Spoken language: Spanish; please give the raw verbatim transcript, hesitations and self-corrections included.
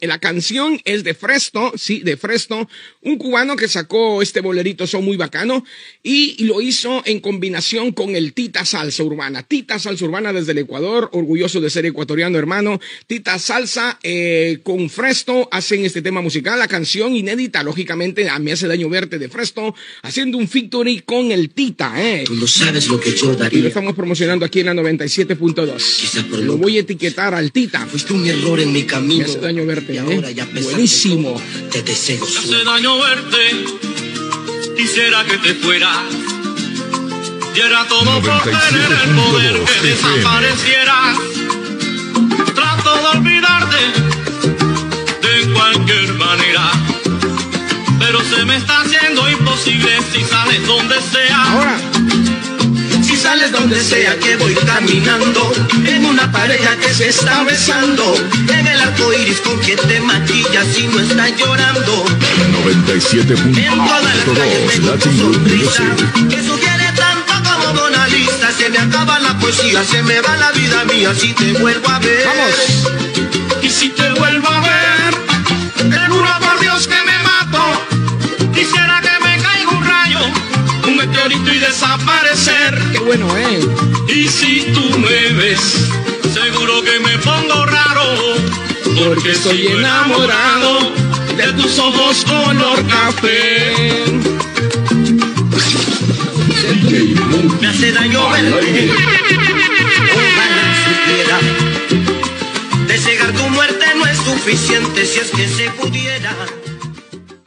La canción es de Fresto, sí, de Fresto, un cubano que sacó este bolerito son muy bacano y lo hizo en combinación con el Tita Salsa Urbana. Tita Salsa Urbana desde el Ecuador, orgulloso de ser ecuatoriano, hermano. Tita Salsa eh, con Fresto hacen este tema musical, la canción inédita, lógicamente, a mí hace daño verte de Fresto, haciendo un featuring con el Tita, eh. Tú no sabes lo que yo daría. Y lo estamos promocionando aquí en la noventa y siete punto dos. Lo voy a etiquetar al Tita. Fuiste un error en mi camino. Me hace daño verte. Y ahora ya buenísimo. Te deseo. Me hace daño verte. Quisiera que te fueras. Diera todo por tener el poder que desaparecieras. Trato de olvidarte de cualquier manera, pero se me está haciendo imposible si sales donde sea. Ahora. Si sales donde sea que voy caminando, en una pareja que se está besando, en el arco iris con quien te maquillas y no estás llorando. noventa y siete punto dos. En todas las calles tengo tu sonrisa, que sugiere tanto como Mona Lisa. Se me acaba la poesía, se me va la vida mía si te vuelvo a ver. Vamos. Y si te vuelvo a ver, te juro por Dios que me mato. Quisiera que me caiga un rayo, un meteorito y desaparecer. Qué bueno, eh. Y si tú me ves, seguro que me pongo raro, porque estoy enamorado de tus ojos color café. Me hace daño verte. Ojalá supiera. De cegar tu muerte no es suficiente si es que se pudiera.